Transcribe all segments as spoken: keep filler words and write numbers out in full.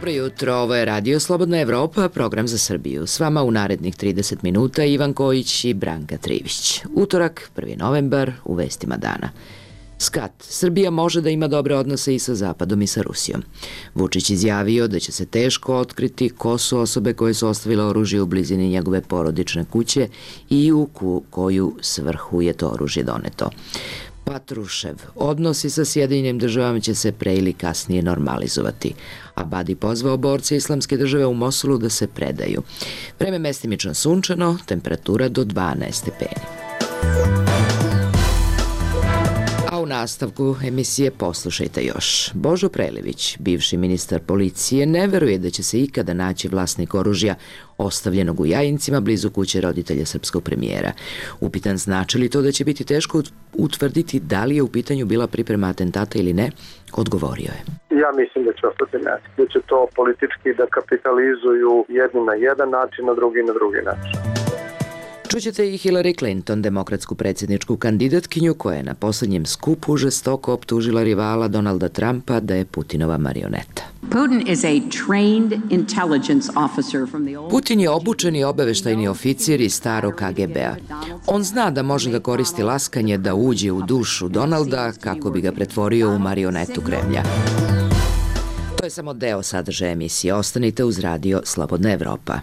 Dobro jutro, ovo je Radio Slobodna Evropa, program za Srbiju. S vama u narednih trideset minuta Ivan Kojić i Branka Trivić. Utorak, prvi novembar, u vestima dana. Skat, Srbija može da ima dobre odnose i sa Zapadom i sa Rusijom. Vučić izjavio da će se teško otkriti ko su osobe koje su ostavile oružje u blizini njegove porodične kuće i u koju svrhu je to oružje doneto. Patrušev, odnosi sa Sjedinjenim državama će se pre ili kasnije normalizovati, a Badi pozvao borce Islamske države u Mosulu da se predaju. Vreme mestimično sunčano, temperatura do dvanaest stepeni. A u nastavku emisije poslušajte još. Božo Prelević, bivši ministar policije, ne veruje da će se ikada naći vlasnik oružja ostavljenog u Jajincima blizu kuće roditelja srpskog premijera. Upitan znači li to da će biti teško utvrditi da li je u pitanju bila priprema atentata ili ne, odgovorio je. Ja mislim da će ostati ne. Da će to politički da kapitalizuju jedni na jedan način, a drugi na drugi način. Čućete i Hillary Clinton, demokratsku predsjedničku kandidatkinju, koja je na posljednjem skupu žestoko optužila rivala Donalda Trumpa da je Putinova marioneta. Putin je obučeni obaveštajni oficir iz starog K G B-a. On zna da može da koristi laskanje da uđe u dušu Donalda kako bi ga pretvorio u marionetu Kremlja. To je samo deo sadržaja emisije. Ostanite uz Radio Slobodna Evropa.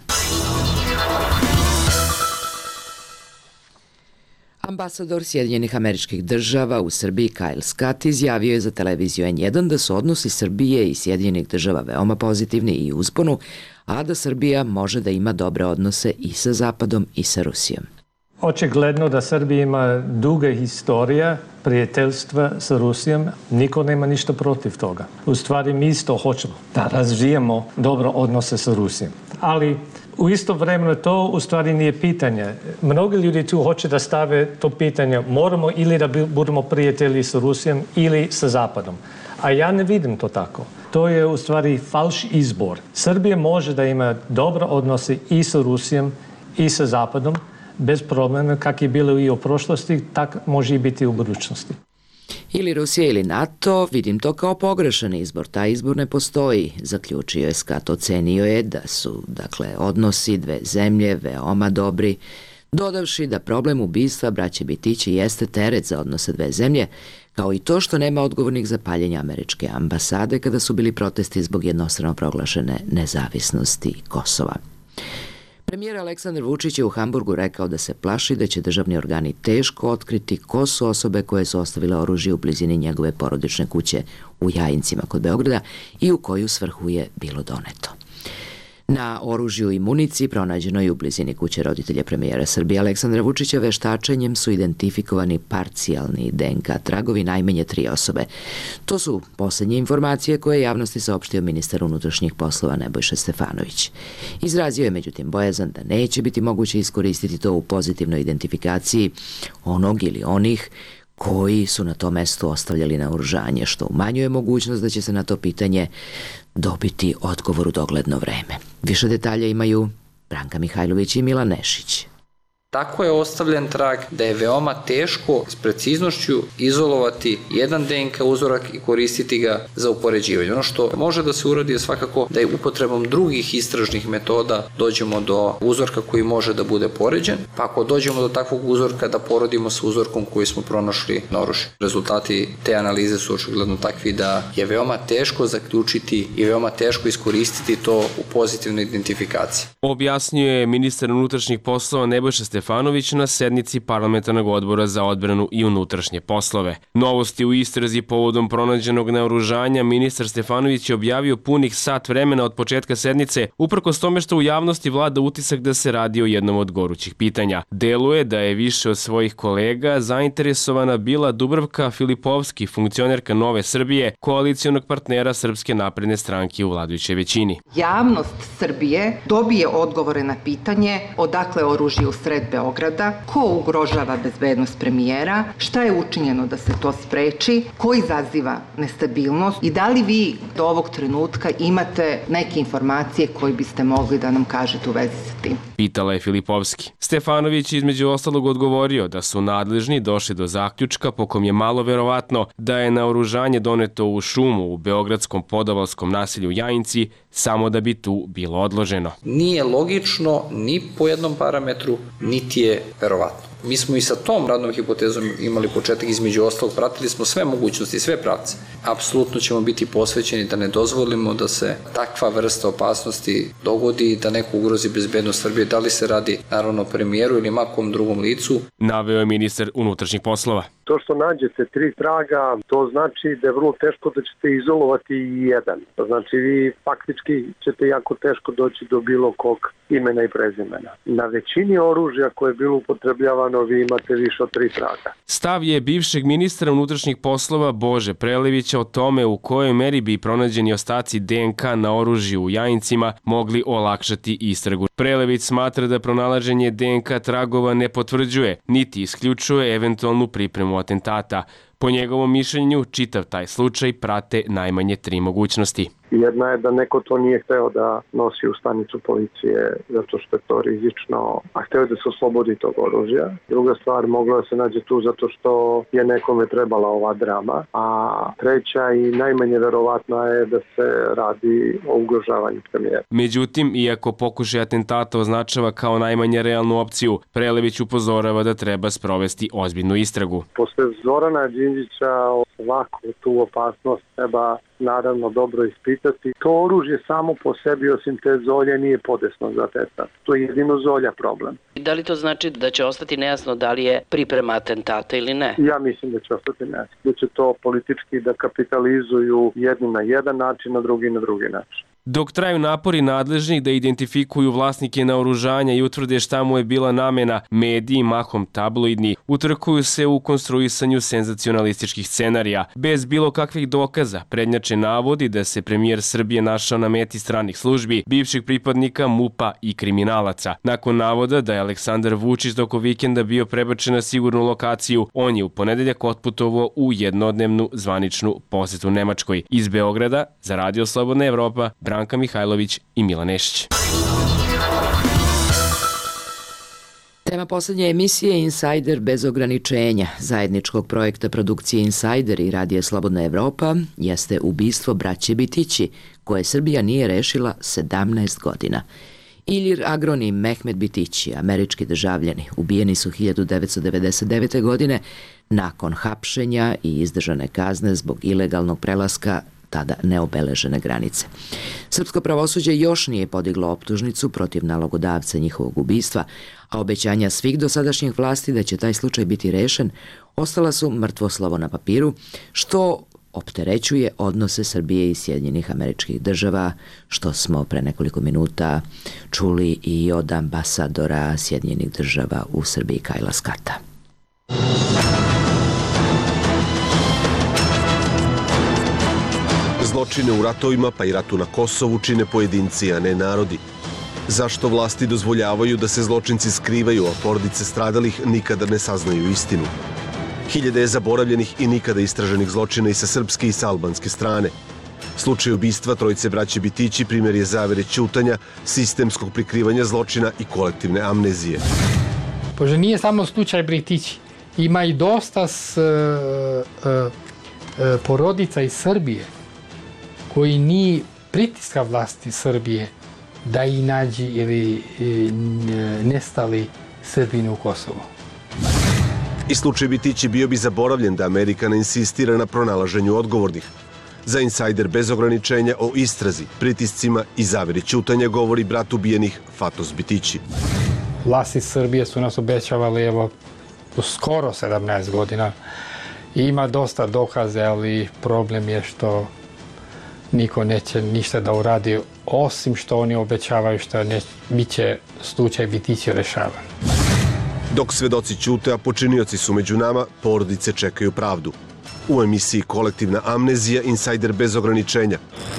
Ambasador Sjedinjenih Američkih Država u Srbiji Kyle Scott izjavio je za televiziju N jedan da su odnosi Srbije i Sjedinjenih Država veoma pozitivni i u usponu, a da Srbija može da ima dobre odnose i sa Zapadom i sa Rusijom. Očigledno da Srbija ima duga historija prijateljstva sa Rusijom. Niko nema ništa protiv toga. U stvari mi isto hoćemo da razvijemo dobro odnose sa Rusijom. Ali u isto vremenu to u stvari nije pitanje. Mnogi ljudi tu hoće da stave to pitanje moramo ili da budemo prijatelji sa Rusijom ili sa Zapadom. A ja ne vidim to tako. To je u stvari falš izbor. Srbija može da ima dobre odnose i sa Rusijom i sa Zapadom bez problema, kak je bilo i u prošlosti, tak može i biti u budućnosti. Ili Rusija ili NATO, vidim to kao pogrešan izbor. Taj izbor ne postoji, zaključio je Scott. Ocenio je da su, dakle, odnosi dve zemlje veoma dobri, dodavši da problem ubistva braće Bitići jeste teret za odnose dve zemlje, kao i to što nema odgovornih za paljenje američke ambasade kada su bili protesti zbog jednostrano proglašene nezavisnosti Kosova. Premijer Aleksandar Vučić je u Hamburgu rekao da se plaši da će državni organi teško otkriti ko su osobe koje su ostavile oružje u blizini njegove porodične kuće u Jajincima kod Beograda i u koju svrhu je bilo doneto. Na oružju i municiji pronađeno i u blizini kuće roditelja premijera Srbije Aleksandra Vučića veštačenjem su identifikovani parcijalni D N K tragovi najmanje tri osobe. To su posljednje informacije koje je javnosti saopštio ministar unutrašnjih poslova Nebojša Stefanović. Izrazio je međutim bojazan da neće biti moguće iskoristiti to u pozitivnoj identifikaciji onog ili onih koji su na tom mestu ostavljali naoružanje, što umanjuje mogućnost da će se na to pitanje dobiti odgovor u dogledno vreme. Više detalja imaju Branka Mihajlović i Milan Nešić. Tako je ostavljen trag da je veoma teško s preciznošću izolovati jedan D N K uzorak i koristiti ga za upoređivanje. Ono što može da se uradi je svakako da je upotrebom drugih istražnih metoda dođemo do uzorka koji može da bude poređen, pa ako dođemo do takvog uzorka da porodimo sa uzorkom koji smo pronašli na oružju. Rezultati te analize su očigledno takvi da je veoma teško zaključiti i veoma teško iskoristiti to u pozitivnoj identifikaciji. Objasnio je ministar unutrašnjih poslova Nebojša Stefanović na sednici parlamentarnog odbora za odbranu i unutrašnje poslove. Novosti u istrazi povodom pronađenog naoružanja ministar Stefanović je objavio punih sat vremena od početka sednice, uprkos tome što u javnosti vlada utisak da se radi o jednom od gorućih pitanja. Deluje da je više od svojih kolega zainteresovana bila Dubravka Filipovski, funkcionerka Nove Srbije, koalicijonog partnera Srpske napredne stranke u vladajućoj većini. Javnost Srbije dobije odgovore na pitanje odakle oružje u sred Beograda, ko ugrožava bezbednost premijera, šta je učinjeno da se to spreči, ko izaziva nestabilnost i da li vi do ovog trenutka imate neke informacije koje biste mogli da nam kažete u vezi sa tim? pitala je Filipovski. Stefanović je između ostalog odgovorio da su nadležni došli do zaključka po kom je malo verovatno da je naoružanje doneto u šumu u beogradskom podavalskom naselju Jajinci samo da bi tu bilo odloženo. Nije logično ni po jednom parametru, niti je verovatno. Mi smo i sa tom radnom hipotezom imali početak, između ostalog pratili smo sve mogućnosti, sve pravce. Apsolutno ćemo biti posvećeni da ne dozvolimo da se takva vrsta opasnosti dogodi i da neko ugrozi bezbednost Srbije, da li se radi naravno o premijeru ili makom drugom licu. Naveo je ministar unutrašnjih poslova. To što nađete tri traga, to znači da je vrlo teško da ćete izolovati i jedan. To znači vi faktički ćete jako teško doći do bilo kog imena i prezimena. Na većini oružja koje je bilo upotrebljavano vi imate više od tri traga. Stav je bivšeg ministra unutrašnjih poslova Bože Prelevića o tome u kojoj meri bi pronađeni ostaci D N K na oružju u Jajincima mogli olakšati istragu. Prelević smatra da pronalaženje D N K tragova ne potvrđuje, niti isključuje eventualnu pripremu atentata. Po njegovom mišljenju, čitav taj slučaj prate najmanje tri mogućnosti. Jedna je da neko to nije hteo da nosi u stanicu policije zato što je to rizično, a hteo da se oslobodi tog oružja. Druga stvar, mogla da se nađe tu zato što je nekome trebala ova drama, a treća i najmanje verovatna je da se radi o ugrožavanju premijera. Međutim, iako pokušaj atentata označava kao najmanje realnu opciju, Prelević upozorava da treba sprovesti ozbiljnu istragu. Posle Zorana Đinđića ovako tu opasnost treba naravno dobro ispitati. To oružje samo po sebi, osim te zolje, nije podesno za atentat. To je jedino zolja problem. Da li to znači da će ostati nejasno da li je priprema atentata ili ne? Ja mislim da će ostati nejasno. Da će to politički da kapitalizuju jedni na jedan način, a drugi na drugi način. Dok traju napori nadležnih da identifikuju vlasnike naoružanja i utvrde šta mu je bila namena, mediji, mahom tabloidni, utrkuju se u konstruisanju senzacionalističkih scenarija. Bez bilo kakvih dokaza, prednjače navodi da se premijer Srbije našao na meti stranih službi, bivših pripadnika MUP-a i kriminalaca. Nakon navoda da je Aleksandar Vučić toko vikenda bio prebačen na sigurnu lokaciju, on je u ponedeljak otputovao u jednodnevnu zvaničnu posetu Nemačkoj. Iz Beograda, za Radio Slobodna Evropa, Branka Mihajlović i Milan Nešić. Tema poslednje emisije Insider bez ograničenja zajedničkog projekta produkcije Insider i Radija Slobodna Evropa jeste ubistvo braće Bitići, koje Srbija nije rešila sedamnaest godina. Ilir Agron i Mehmet Bitići, američki državljani, ubijeni su hiljadu devetsto devedeset devete. godine nakon hapšenja i izdržane kazne zbog ilegalnog prelaska tada neobeležene granice. Srpsko pravosuđe još nije podiglo optužnicu protiv nalogodavca njihovog ubistva, a obećanja svih dosadašnjih vlasti da će taj slučaj biti rešen ostala su mrtvo slovo na papiru, što opterećuje odnose Srbije i Sjedinjenih Američkih Država, što smo pre nekoliko minuta čuli i od ambasadora Sjedinjenih Država u Srbiji Kajla Skata. Zločine u ratovima, pa i ratu na Kosovu, čine pojedinci, a ne narodi. Zašto vlasti dozvoljavaju da se zločinci skrivaju, a porodice stradalih nikada ne saznaju istinu? Hiljade je zaboravljenih i nikada istraženih zločina i sa srpske i sa albanske strane. Slučaj ubistva trojice braće Bitići primjer je zavere ćutanja, sistemskog prikrivanja zločina i kolektivne amnezije. Pože nije samo slučaj Bitići. Ima i dosta s, uh, uh, porodica iz Srbije koji ni pritiska vlasti Srbije da i nađi ili nestali Srbini u Kosovu. I slučaj Bitići bio bi zaboravljen da Amerika ne insistira na pronalaženju odgovornih. Za Insider bez ograničenja o istrazi, pritiscima i zaveri ćutanja govori brat ubijenih Fatos Bitići. Vlasti Srbije su nas obećavali evo skoro sedamnaest godina. Ima dosta dokaze, ali problem je što niko neće ništa da uradi, osim što oni obećavaju što ne, bit će slučaj Bitići rešavan. Dok svedoci ćute, a počinioci su među nama, porodice čekaju pravdu. U emisiji Kolektivna amnezija, Insider bez ograničenja.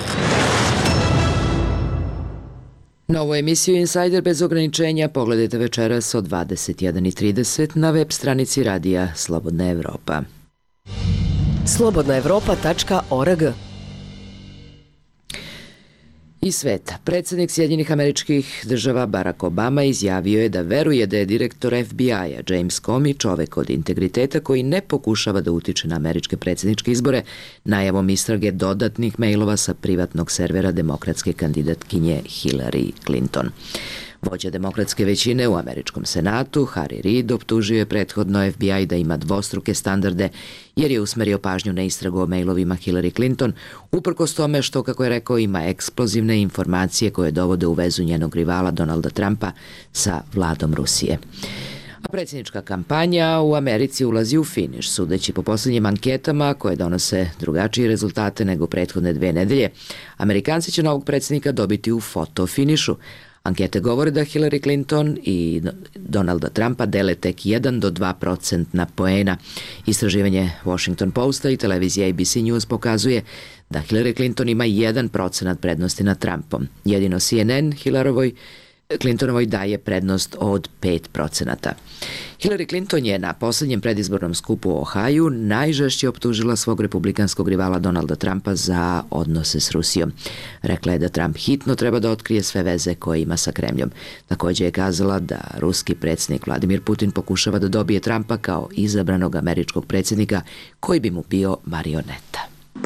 Novu emisiju Insider bez ograničenja pogledajte večeras od dvadeset jedan i trideset na web stranici Radija Slobodna Evropa. slobodna evropa tačka org Iz sveta, predsjednik Sjedinjenih Američkih Država Barack Obama izjavio je da veruje da je direktor F B I-a James Comey čovek od integriteta koji ne pokušava da utiče na američke predsjedničke izbore najavom istrage dodatnih mailova sa privatnog servera demokratske kandidatkinje Hillary Clinton. Vođa demokratske većine u američkom senatu, Harry Reid, optužio je prethodno F B I da ima dvostruke standarde jer je usmerio pažnju na istragu o mailovima Hillary Clinton, uprkos tome što, kako je rekao, ima eksplozivne informacije koje dovode u vezu njenog rivala Donalda Trumpa sa vladom Rusije. A predsjednička kampanja u Americi ulazi u finiš, sudeći po poslednjim anketama koje donose drugačije rezultate nego prethodne dve nedelje. Amerikanci će novog predsjednika dobiti u fotofinišu. Ankete govore da Hillary Clinton i Donalda Trumpa dele tek jedan do dva procentna poena. Istraživanje Washington Posta i televizija A B C News pokazuje da Hillary Clinton ima jedan procenat prednosti nad Trumpom. Jedino C N N Hillaryvoj Clintonovoj daje prednost od pet procenata. Hillary Clinton je na poslednjem predizbornom skupu u Ohaju najžešće optužila svog republikanskog rivala Donalda Trumpa za odnose s Rusijom. Rekla je da Trump hitno treba da otkrije sve veze koje ima sa Kremljom. Također je kazala da ruski predsjednik Vladimir Putin pokušava da dobije Trumpa kao izabranog američkog predsjednika koji bi mu bio marioneta.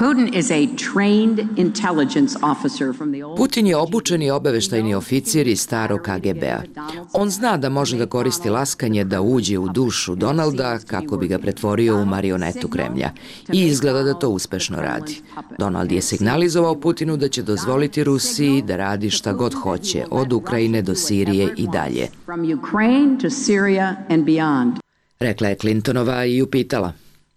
Putin je obučeni obaveštajni oficir iz starog K G B-a. On zna da može da koristi laskanje da uđe u dušu Donalda kako bi ga pretvorio u marionetu Kremlja. I izgleda da to uspešno radi. Donald je signalizovao Putinu da će dozvoliti Rusiji da radi šta god hoće, od Ukrajine do Sirije i dalje. Rekla je Clintonova i upitala: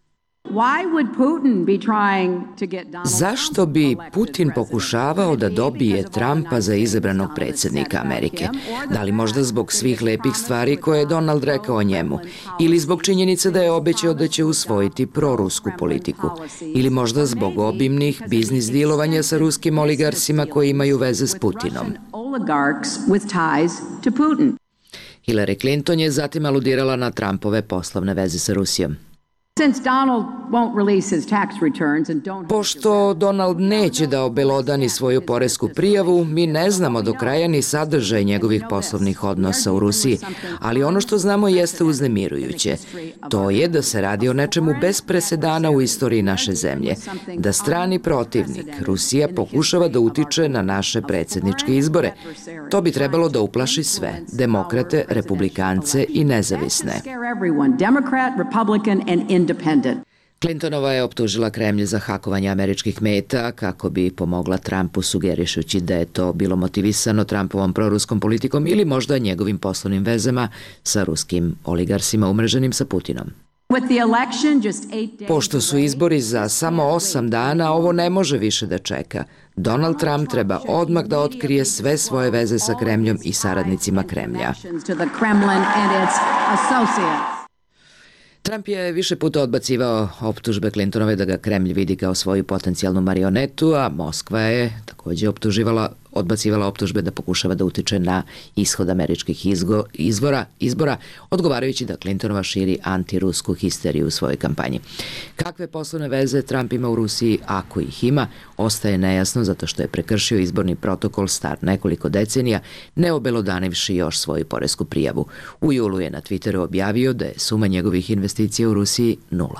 zašto bi Putin pokušavao da dobije Trumpa za izabranog predsjednika Amerike? Da li možda zbog svih lepih stvari koje je Donald rekao o njemu? Ili zbog činjenice da je obećao da će usvojiti prorusku politiku? Ili možda zbog obimnih biznis dilovanja sa ruskim oligarsima koji imaju veze s Putinom? Hillary Clinton je zatim aludirala na Trumpove poslovne veze sa Rusijom. Pošto Donald neće da obelodani svoju poresku prijavu, mi ne znamo do kraja ni sadržaj njegovih poslovnih odnosa u Rusiji, ali ono što znamo jeste uznemirujuće. To je da se radi o nečemu bez presedana u istoriji naše zemlje, da strani protivnik, Rusija, pokušava da utiče na naše predsjedničke izbore. To bi trebalo da uplaši sve, demokrate, republikance i nezavisne. Clintonova je optužila Kremlj za hakovanje američkih meta kako bi pomogla Trumpu, sugerišući da je to bilo motivisano Trumpovom proruskom politikom ili možda njegovim poslovnim vezama sa ruskim oligarsima umreženim sa Putinom. Pošto su izbori za samo osam dana, ovo ne može više da čeka. Donald Trump treba odmah da otkrije sve svoje veze sa Kremljom i saradnicima Kremlja. Trump je više puta odbacivao optužbe Clintonove da ga Kremlj vidi kao svoju potencijalnu marionetu, a Moskva je također optuživala, odbacivala optužbe da pokušava da utiče na ishod američkih izgo, izbora, izbora, odgovarajući da Clintonova širi antirusku histeriju u svojoj kampanji. Kakve poslovne veze Trump ima u Rusiji, ako ih ima, ostaje nejasno zato što je prekršio izborni protokol star nekoliko decenija, ne obelodanivši još svoju poresku prijavu. U julu je na Twitteru objavio da je suma njegovih investicija u Rusiji nula.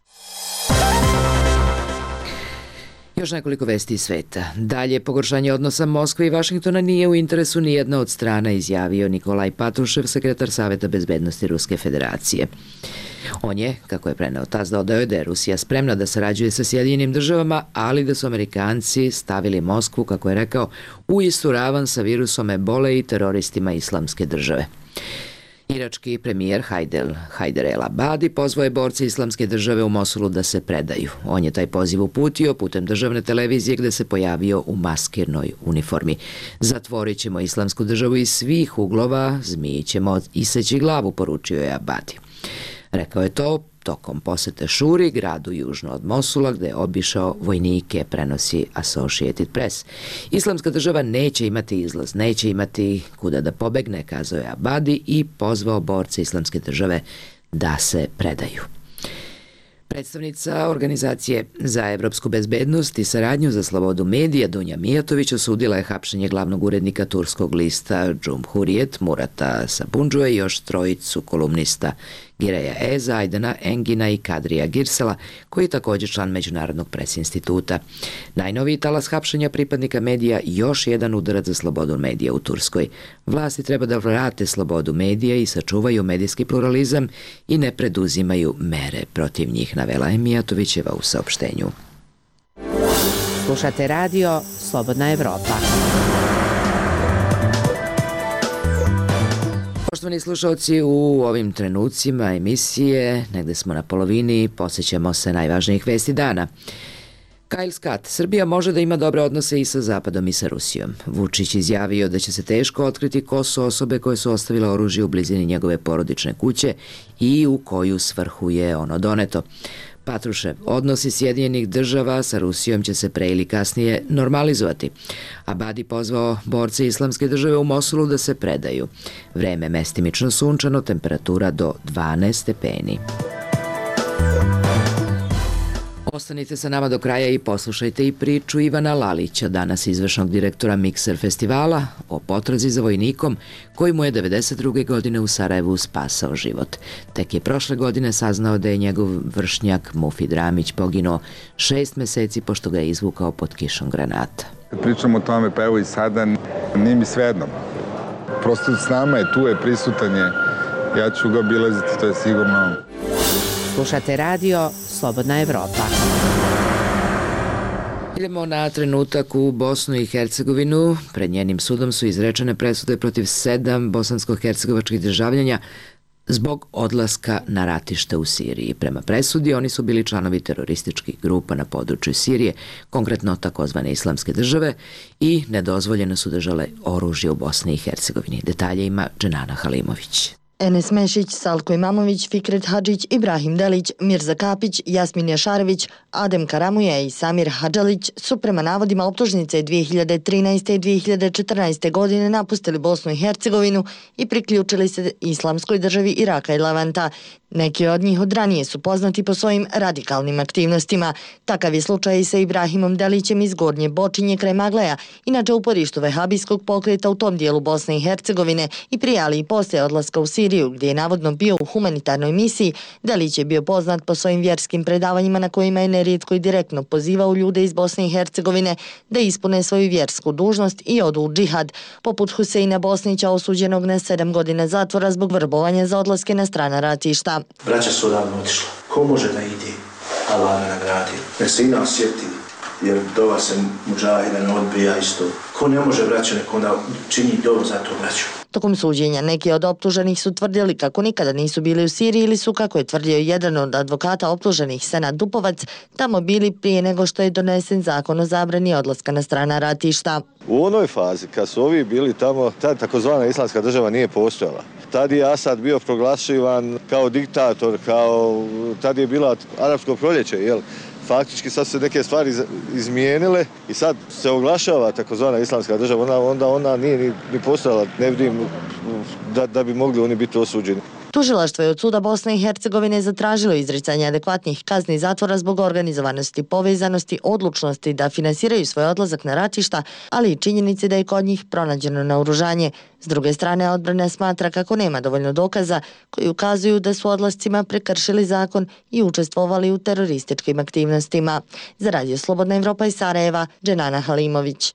Još nekoliko vesti iz sveta. Dalje, pogoršanje odnosa Moskve i Vašingtona nije u interesu ni jedna od strana, izjavio Nikolaj Patrušev, sekretar Saveta bezbednosti Ruske federacije. On je, kako je preneo tas, dodao je da je Rusija spremna da sarađuje sa Sjedinjenim državama, ali da su Amerikanci stavili Moskvu, kako je rekao, u istu ravan sa virusom ebole i teroristima Islamske države. Irački premijer Hajdel, Hajder El Abadi pozvao je borce Islamske države u Mosulu da se predaju. On je taj poziv uputio putem državne televizije gde se pojavio u maskirnoj uniformi. Zatvorit ćemo Islamsku državu iz svih uglova, zmiji ćemo iseći glavu, poručio je Abadi. Rekao je to tokom posete Šuri, gradu južno od Mosula, gde je obišao vojnike, prenosi Associated Press. Islamska država neće imati izlaz, neće imati kuda da pobegne, kazao je Abadi i pozvao borce Islamske države da se predaju. Predstavnica Organizacije za evropsku bezbednost i saradnju za slobodu medija Dunja Mijatović osudila je hapšenje glavnog urednika turskog lista Cumhuriyet Murata Sabundžua i još trojicu kolumnista Gireja Eza, Ajdana Engina i Kadrija Girsela, koji je također član Međunarodnog pres instituta. Najnoviji talas hapšenja pripadnika medija još jedan udarac za slobodu medija u Turskoj. Vlasti treba da vrate slobodu medija i sačuvaju medijski pluralizam i ne preduzimaju mere protiv njih, navela je Mijatovićeva u saopštenju. Slušate radio Slobodna Evropa. Poštovani slušalci, u ovim trenucima emisije, negde smo na polovini, posjećamo se najvažnijih vesti dana. Kyle Scott, Srbija može da ima dobre odnose i sa Zapadom i sa Rusijom. Vučić izjavio da će se teško otkriti ko su osobe koje su ostavile oružje u blizini njegove porodične kuće i u koju svrhu je ono doneto. Patruše, odnosi Sjedinjenih država sa Rusijom će se pre ili kasnije normalizovati. Abadi pozvao borce Islamske države u Mosulu da se predaju. Vreme mestimično sunčano, temperatura do dvanaest stepeni. Ostanite sa nama do kraja i poslušajte i priču Ivana Lalića, danas izvršnog direktora Mikser festivala, o potrazi za vojnikom koji mu je devedeset druge godine u Sarajevu spasao život. Tek je prošle godine saznao da je njegov vršnjak Mufid Ramić poginuo šest meseci pošto ga je izvukao pod kišom granata. Kad pričam o tome, pa evo i sada, nije mi svejedno. Prosto s nama je, tu je, prisutan je. Ja ću ga obilaziti, to je sigurno. Slušate radio Slobodna Evropa. Idemo na trenutak u Bosnu i Hercegovinu. Pred njenim sudom su izrečene presude protiv sedam bosansko-hercegovačkih državljanja zbog odlaska na ratište u Siriji. Prema presudi, oni su bili članovi terorističkih grupa na području Sirije, konkretno takozvane Islamske države, i nedozvoljeno su držale oružje u Bosni i Hercegovini. Detalje ima Dženana Halimović. Enes Mešić, Salko Imamović, Fikret Hadžić, Ibrahim Delić, Mirza Kapić, Jasmin Jašarević, Adem Karamuja i Samir Hadžalić su prema navodima optužnice dvije hiljade trinaeste i dvije hiljade četrnaeste. godine napustili Bosnu i Hercegovinu i priključili se Islamskoj državi Iraka i Levanta. Neki od njih od ranije su poznati po svojim radikalnim aktivnostima. Takav je slučaj i sa Ibrahimom Delićem iz Gornje Bočinje kraj Magleja, inače uporištu vehabijskog pokreta u tom dijelu Bosne i Hercegovine, i prije ali i poslije odlaska u Siriju, gdje je navodno bio u humanitarnoj misiji. Delić je bio poznat po svojim vjerskim predavanjima na kojima je nerijetko i direktno pozivao ljude iz Bosne i Hercegovine da ispune svoju vjersku dužnost i odu u džihad, poput Huseina Bosnića osuđenog na sedam godina zatvora zbog vrbovanja za odlaske na strana ratišta. Braća su odavno otišla. Ko može da ide? Allah me nagradi. Ne se i nas sjeti, jer dova se muđahida ne odbija isto. Ko ne može braća, neko onda čini dovu za to braću. Tokom suđenja neki od optuženih su tvrdili kako nikada nisu bili u Siriji ili su, kako je tvrdio jedan od advokata optuženih, Senad Dupovac, tamo bili prije nego što je donesen zakon o zabrani odlaska na strana ratišta. U onoj fazi kad su ovi bili tamo, ta takozvana Islamska država nije postojala. Tad je Asad bio proglašivan kao diktator, kao tad je bila arapsko proljeće, jel? Faktički sad se neke stvari izmijenile i sad se oglašava takozvana Islamska država, onda, onda ona nije ni, ni postojala, ne vidim da, da bi mogli oni biti osuđeni. Tužilaštvo je od suda Bosne i Hercegovine zatražilo izricanje adekvatnih kazni zatvora zbog organizovanosti, povezanosti, odlučnosti da finansiraju svoj odlazak na ratišta, ali i činjenici da je kod njih pronađeno naoružanje. S druge strane, odbrana smatra kako nema dovoljno dokaza koji ukazuju da su odlascima prekršili zakon i učestvovali u terorističkim aktivnostima. Za Radio Slobodna Evropa iz Sarajeva, Dženana Halimović.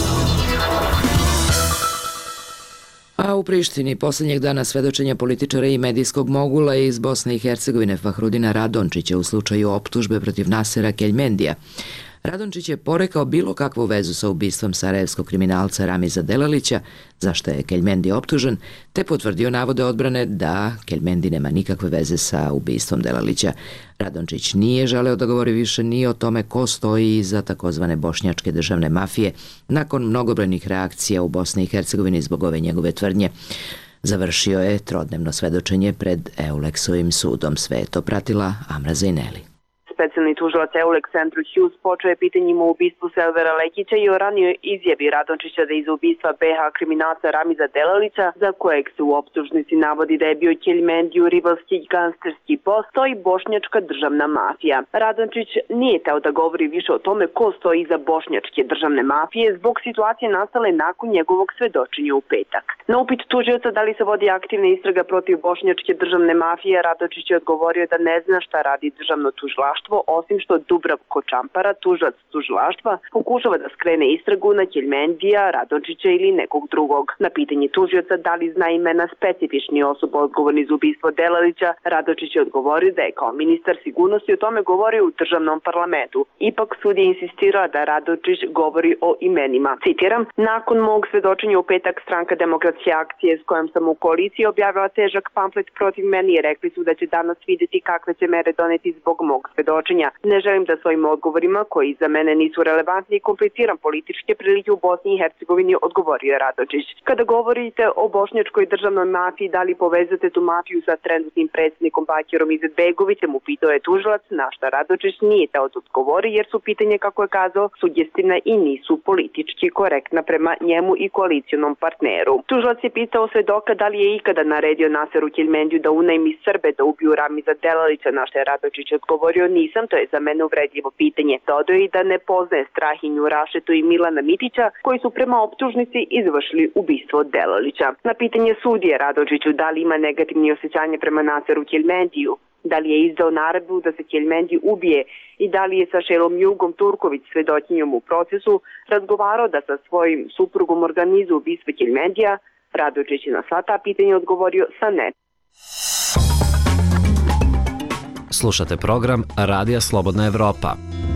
A u Prištini posljednjeg dana svedočenja političara i medijskog mogula iz Bosne i Hercegovine Fahrudina Radončića u slučaju optužbe protiv Nasera Keljmendija. Radončić je porekao bilo kakvu vezu sa ubistvom sarajevskog kriminalca Ramiza Delalića, za što je Keljmendi optužen, te potvrdio navode odbrane da Keljmendi nema nikakve veze sa ubistvom Delalića. Radončić nije želeo da govori više ni o tome ko stoji iza takozvane bošnjačke državne mafije nakon mnogobrojnih reakcija u Bosni i Hercegovini zbog ove njegove tvrdnje. Završio je trodnevno svedočenje pred Euleksovim sudom. Sve je to pratila Amra Zajneli. specijalni tužilac Eulek Centru Hughes počeo je pitanjima o ubistvu Selvera Lekića i o ranijoj izjavi Radončića da je iza ubistva be ha kriminalca Ramiza Delalića, za kojeg se u optužnici navodi da je bio Ćeljmendiju rivalski gangsterski post, stoji bošnjačka državna mafija. Radončić nije teo da govori više o tome ko stoji iza bošnjačke državne mafije zbog situacije nastale nakon njegovog svedočenja u petak. Na upit tužioca da li se vodi aktivna istraga protiv bošnjačke državne mafije, Radončić je odgovorio da ne zna šta radi državno tužilaštvo, osim što Dubravko Čampara, tužilac tužilaštva, pokušava da skrene istragu na Ćeljmendija, Radončića ili nekog drugog. Na pitanje tužioca da li zna imena specifičnih osoba odgovorni za ubistvo Delalića, Radončić je odgovorio da je kao ministar sigurnosti o tome govorio u državnom parlamentu. Ipak sud je insistirao da Radončić govori o imenima. Citiram, nakon mog svedočenja u petak Stranka demokratske akcije s kojom sam u koaliciji objavila težak pamflet protiv meni i rekli su da će danas vidjeti kakve će mere doneti zbog mog svedočenja. Ne želim da svojim odgovorima, koji za mene nisu relevantni, i kompliciram političke prilike u Bosni i Hercegovini, odgovorio je Radončić. Kada govorite o bošnjačkoj državnoj mafiji, da li povezate tu mafiju sa trenutnim predsjednikom Bakirom Izetbegovićem, upitao je tužilac, na šta Radončić nije teo da odgovori jer su pitanje, kako je kazao, sugestivna i nisu politički korektna prema njemu i koalicijonom partneru. Tužilac je pitao svedoka da li je ikada naredio Naseru Ćeljmendiju da unajmi Srbe da ubiju Ramiza Delalića, na što je Radončić odgovorio, nisam, to je za mene uvredljivo pitanje. Dodao i da ne poznaje Strahinju Rašetu i Milana Mitića, koji su prema optužnici izvršili ubistvo Delalića. Na pitanje sudije Radončiću da li ima negativni osjećanje prema Naseru Ćeljmendiju, da li je izdao naredbu da se Ćeljmendi ubije i da li je sa Šelom Jugom Turković, svedočinjom u procesu, razgovarao da sa svojim suprugom organizuje ubistvo Ćeljmendija, Radončić je na sva ta pitanja odgovorio sa ne. Slušate program Radija Slobodna Evropa.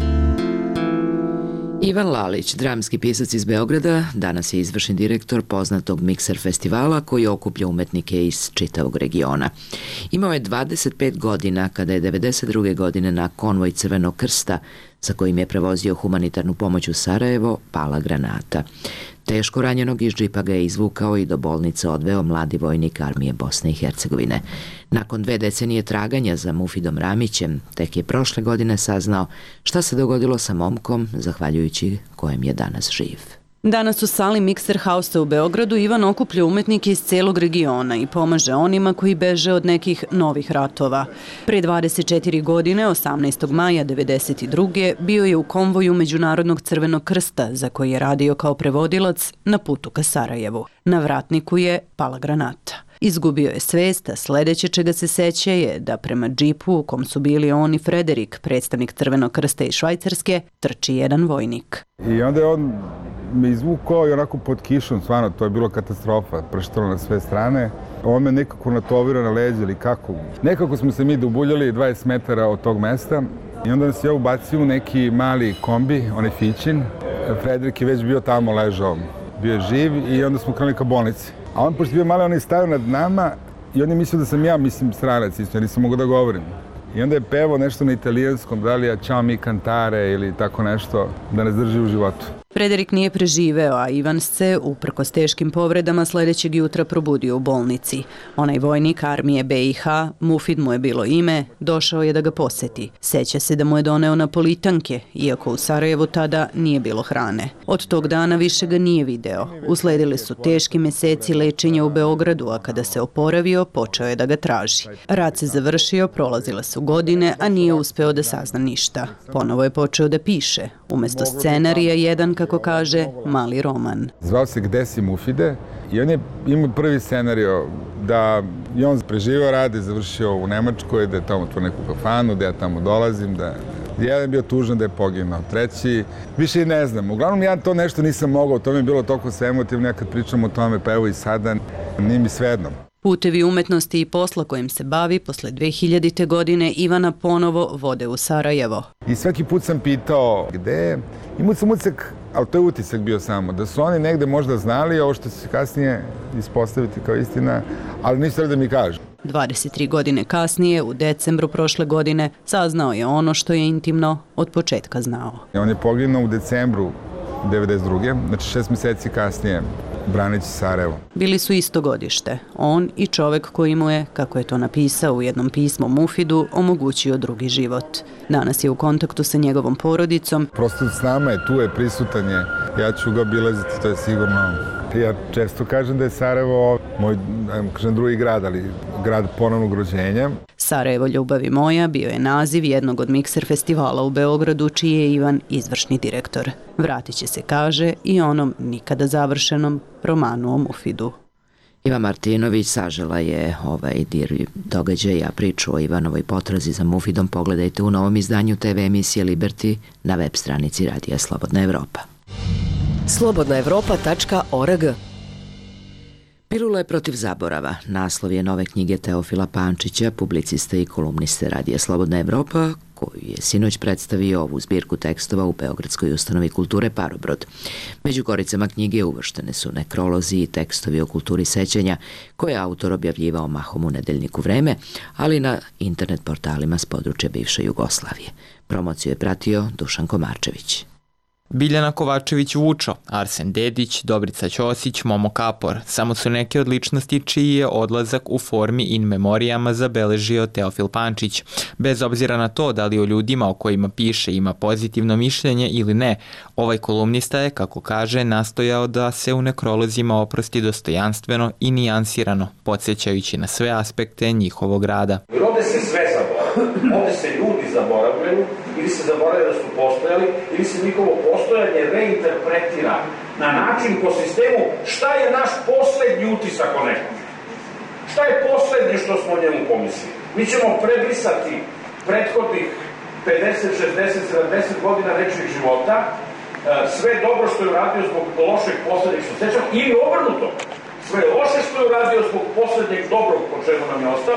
Ivan Lalić, dramski pisac iz Beograda, danas je izvršni direktor poznatog Mikser festivala koji okuplja umetnike iz čitavog regiona. Imao je dvadeset pet godina kada je devedeset druge godine na konvoj Crvenog krsta, sa kojim je prevozio humanitarnu pomoć u Sarajevo, pala granata. Teško ranjenog iz džipa ga je izvukao i do bolnice odveo mladi vojnik armije Bosne i Hercegovine. Nakon dve decenije traganja za Mufidom Ramićem, tek je prošle godine saznao šta se dogodilo sa momkom, zahvaljujući kojem je danas živ. Danas u sali Mikser Hausa u Beogradu Ivan okuplja umetnike iz celog regiona i pomaže onima koji beže od nekih novih ratova. Pre dvadeset četiri godine, osamnaestog maja devedeset druge bio je u konvoju Međunarodnog Crvenog krsta, za koji je radio kao prevodilac, na putu ka Sarajevu. Na vratniku je pala granata. Izgubio je svest, a sledeće čega se seća je da prema džipu u kom su bili on i Frederik, predstavnik Crvenog krsta iz Švajcarske, trči jedan vojnik. I onda je on me izvukao i onako pod kišom, stvarno, to je bilo katastrofa, prštalo na sve strane. On me nekako natovirao na leđe ili kako. Nekako smo se mi dobuljali dvadeset metara od tog mesta i onda nas je ubacio u neki mali kombi, onaj Fićin. Frederik je već bio tamo ležao, bio je živ i onda smo krenuli ka bolnici. A on, pošto je bio mali, on je stavio nad nama i on je mislio da sam ja, mislim, stranac, isto, ja nisam mogao da govorim. I onda je pevao nešto na italijanskom, da li je Ciao mi cantare ili tako nešto, da nas drži u životu. Frederik nije preživeo, a Ivan se, uprkos teškim povredama, sledećeg jutra probudio u bolnici. Onaj vojnik armije be i ha, Mufid mu je bilo ime, došao je da ga poseti. Seća se da mu je doneo napolitanke, iako u Sarajevu tada nije bilo hrane. Od tog dana više ga nije video. Usledili su teški meseci lečenja u Beogradu, a kada se oporavio, počeo je da ga traži. Rat se završio, prolazile su godine, a nije uspeo da sazna ništa. Ponovo je počeo da piše. Umesto scenarija, jedan, kako kaže, mali roman. Zvao se Gde si Mufide i on je imao prvi scenario da je on preživao rad i završio u Nemačkoj, da je tamo tu neku kafanu, da ja tamo dolazim, da jedan je bio tužan da je poginuo, treći, više i ne znam. Uglavnom ja to nešto nisam mogao, to mi je bilo toliko sve emotivno, ja kad pričam o tome, pa evo i sada, nije mi svejedno. Putevi umetnosti i posla kojim se bavi posle dve hiljadite godine Ivana ponovo vode u Sarajevo. I svaki put sam pitao gde je, imao sam utisak, ali to je utisak bio samo, da su oni negde možda znali ovo što će se kasnije ispostaviti kao istina, ali nisu da mi kažu. dvadeset tri godine kasnije, u decembru prošle godine, saznao je ono što je intimno od početka znao. On je poginuo u decembru devedeset druge, znači šest meseci kasnije braneći Sarajevo. Bili su isto godište. On i čovek koji mu je, kako je to napisao u jednom pismu Mufidu, omogućio drugi život. Danas je u kontaktu sa njegovom porodicom. Prosto s nama je, tu je, prisutan je. Ja ću ga obilaziti, to je sigurno. Ja često kažem da je Sarajevo moj, kažem, drugi grad, ali grad ponovnog rođenja. Sarajevo ljubavi moja bio je naziv jednog od mikser festivala u Beogradu, čiji je Ivan izvršni direktor. Vratit će se, kaže, i onom nikada završenom romanu o Mufidu. Iva Martinović sažela je ovaj dir događaja, priču o Ivanovoj potrazi za Mufidom. Pogledajte u novom izdanju te ve emisije Liberty na web stranici Radija Slobodna Evropa. slobodna evropa tačka org. Pilule protiv zaborava. Naslov je nove knjige Teofila Pančića, publiciste i kolumniste Radija Slobodna Evropa, koju je sinoć predstavio ovu zbirku tekstova u Beogradskoj ustanovi kulture Parobrod. Među koricama knjige uvrštene su nekrolozi i tekstovi o kulturi sećanja, koje je autor objavljivao mahom u nedeljniku Vreme, ali na internet portalima s područja bivše Jugoslavije. Promociju je pratio Dušan Komarčević. Biljana Kovačević-Vučo, Arsen Dedić, Dobrica Ćosić, Momo Kapor, samo su neke od ličnosti čiji je odlazak u formi in memorijama zabeležio Teofil Pančić. Bez obzira na to da li o ljudima o kojima piše ima pozitivno mišljenje ili ne, ovaj kolumnista je, kako kaže, nastojao da se u nekrolozima oprosti dostojanstveno i nijansirano, podsjećajući na sve aspekte njihovog rada. Jer ovde se sve zaboravljaju, ovde se ljudi zaboravljaju, ili se zaboravljaju da su postojali, ili se njihovo postojanje reinterpretira na način po sistemu šta je naš poslednji utisak o nekom. Šta je poslednje što smo o njemu pomislili? Mi ćemo prebrisati prethodnih pedeset, šezdeset, sedamdeset godina nečeg života, sve dobro što je uradio zbog lošeg poslednjeg što sećam, ili obrnuto. Sve loše što je uradio zbog poslednjeg dobrog po čemu nam je ostao.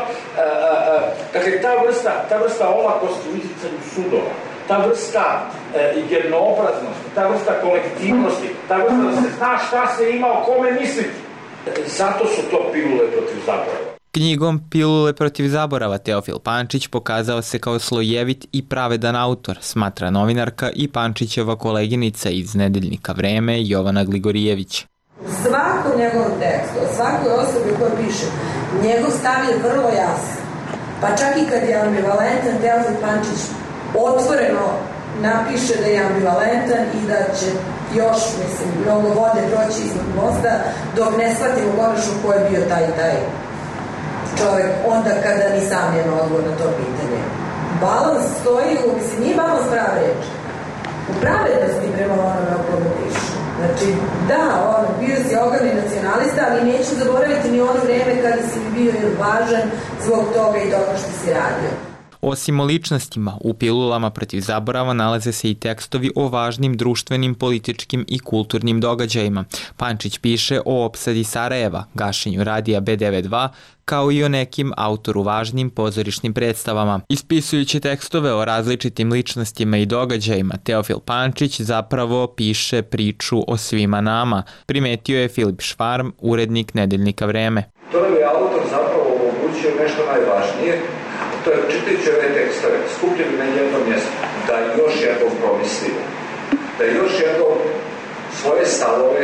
Dakle, ta vrsta, ta vrsta olakosti u izricanju sudova, ta vrsta jednoobraznosti, ta vrsta kolektivnosti, ta vrsta da se zna šta se ima o kome misliti. Zato su to pilule protiv zaborava. Knjigom Pilule protiv zaborava Teofil Pančić pokazao se kao slojevit i pravedan autor, smatra novinarka i Pančićeva koleginica iz nedeljnika Vreme Jovana Gligorijević. U svakom njegovom tekstu, o svakoj osobi koja piše, njegov stav je vrlo jasan. Pa čak i kad je ambivalentan, Teofil Pančić otvoreno napiše da je ambivalentan i da će još, mislim, mnogo vode proći iznad mosta, dok ne shvatimo konačno ko je bio taj taj čovek, onda kada ni sam nema odgovor na to pitanje. Balans stoji, u, mislim, nije balans prava reč, u pravednosti prema onome o kome piše. Znači, da, on, bio si ogavni nacionalista, ali neću zaboraviti ni ono vreme kada si bio važan zbog toga i toga što si radio. Osim o ličnostima, u pilulama protiv zaborava nalaze se i tekstovi o važnim društvenim, političkim i kulturnim događajima. Pančić piše o opsadi Sarajeva, gašenju radija be devedeset dva, kao i o nekim autoru važnim pozorišnim predstavama. Ispisujući tekstove o različitim ličnostima i događajima, Teofil Pančić zapravo piše priču o svima nama, primetio je Filip Švarm, urednik nedeljnika Vreme. To nam je autor zapravo omogućio nešto najvažnije, to je čitajući ove tekstove, skupljeni na jedno mjesto, da još jednom promislimo, da još jednom svoje stavove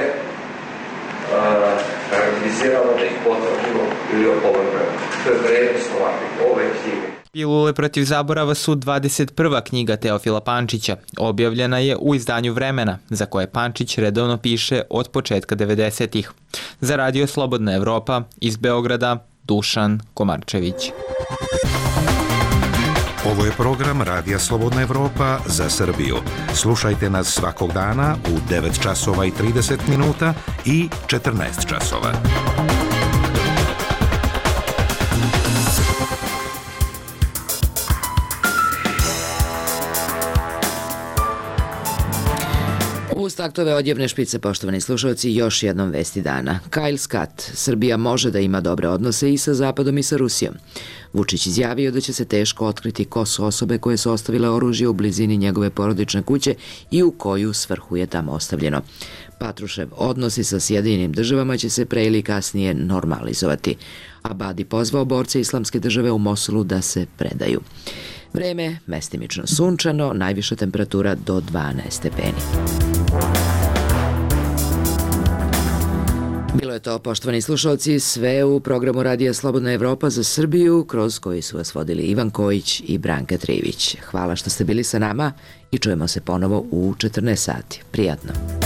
realiziramo, da ih potvrdimo ili opovrgnemo. To je vrednost ovakve, ove knjige. Pilule protiv zaborava su dvadeset prva knjiga Teofila Pančića. Objavljena je u izdanju Vremena, za koje Pančić redovno piše od početka devedesetih. Za Radio Slobodna Evropa, iz Beograda, Dušan Komarčević. Ovo je program Radija Slobodna Evropa za Srbiju. Slušajte nas svakog dana u devet časova i trideset minuta i četrnaest časova. Uz taktove odjevne špice, poštovani slušalci, još jednom vesti dana. Kyle Scott, Srbija može da ima dobre odnose i sa Zapadom i sa Rusijom. Vučić izjavio da će se teško otkriti ko su osobe koje su ostavile oružje u blizini njegove porodične kuće i u koju svrhu je tamo ostavljeno. Patrušev odnosi sa Sjedinjenim državama će se pre ili kasnije normalizovati. Abadi pozvao borce Islamske države u Mosulu da se predaju. Vreme mestimično sunčano, najviša temperatura do dvanaest stepeni. Bilo je to, poštovani slušalci, sve u programu Radija Slobodna Evropa za Srbiju, kroz koji su vas vodili Ivan Kojić i Branka Trivić. Hvala što ste bili sa nama i čujemo se ponovo u četrnaest sati. Prijatno.